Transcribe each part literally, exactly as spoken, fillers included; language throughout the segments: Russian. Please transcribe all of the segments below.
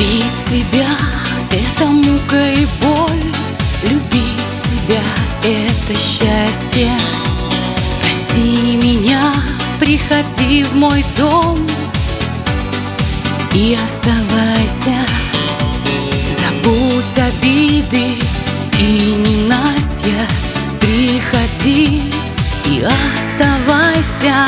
Любить тебя — это мука и боль, любить тебя — это счастье. Прости меня, приходи в мой дом и оставайся. Забудь обиды и ненастья, приходи и оставайся.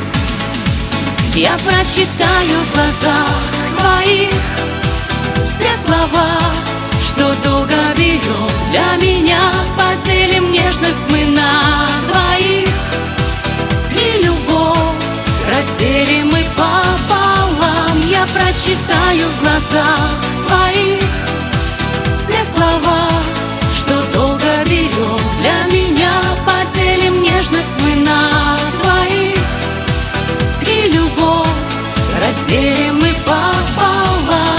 Я прочитаю в глазах твоих все слова, что долго берем для меня. Поделим нежность мы на двоих, и любовь разделим мы пополам. Я прочитаю в глазах твоих все слова, что долго берем для меня. Поделим нежность мы на двоих, и любовь разделим мы пополам.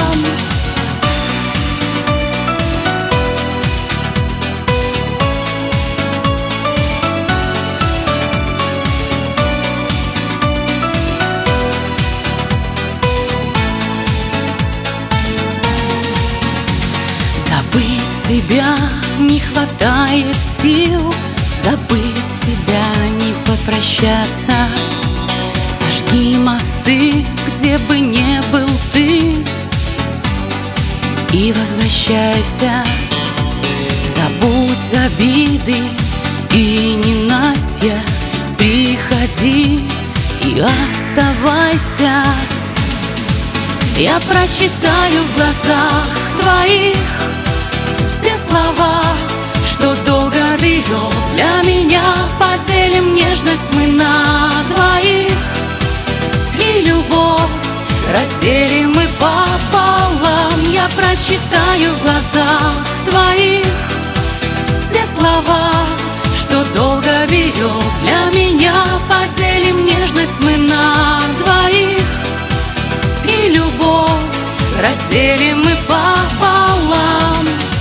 Забыть тебя не хватает сил, забыть тебя не попрощаться. Сожги мосты, где бы не был ты, и возвращайся. Забудь обиды и ненастья, приходи и оставайся. Я прочитаю в глазах твоих все слова, что долго берем для меня. Поделим нежность мы на двоих, и любовь разделим мы пополам. Я прочитаю в глазах твоих все слова, что долго берем для меня. Поделим нежность мы на двоих, и любовь разделим мы пополам.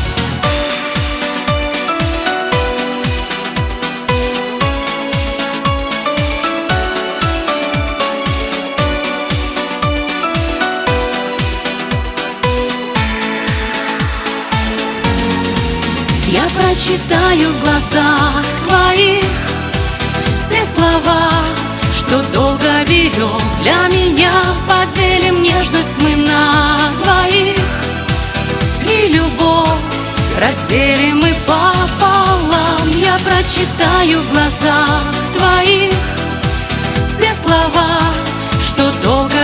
Я прочитаю в глазах твоих все слова, что долго берем для меня. Поделим нежность мы на двоих, и любовь разделим мы пополам. Я прочитаю в глазах твоих все слова, что долго